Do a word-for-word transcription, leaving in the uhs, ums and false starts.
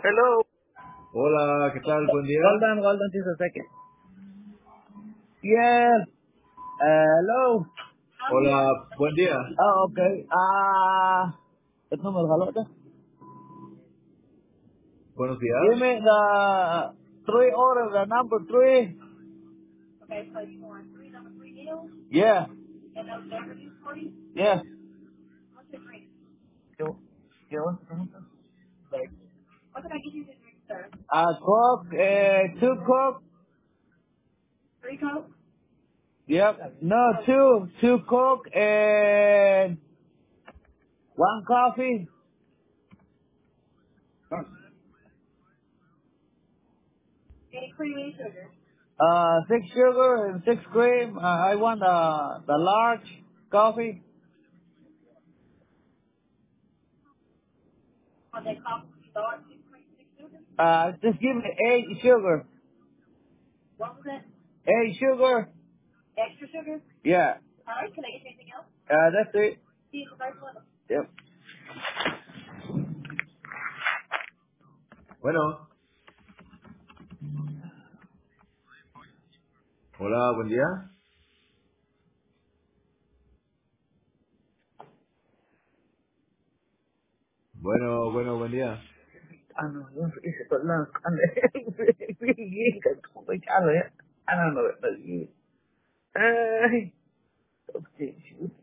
Hello. Hola, ¿qué tal? Buen Hold día. on, hold on just a second. Yes. Hello. Hola, buen día. Oh, okay. Ah, uh, no me lo jaló, ¿no? Buenos Give días. me the three order, the number three. Yeah. Yeah. ¿Qué, qué vas a preguntar? Like, uh, Coke, uh, two Coke. Yep. No, two, two Coke and one coffee. Uh, six sugar and six cream. Uh, I want the the large coffee. Uh, just give me eight sugar. Eight sugar. Yeah. Uh, that's it. Yep. Bueno. Hola, buen día. Bueno, bueno, buen día. I know. It's a long. I don't know. Uh, okay.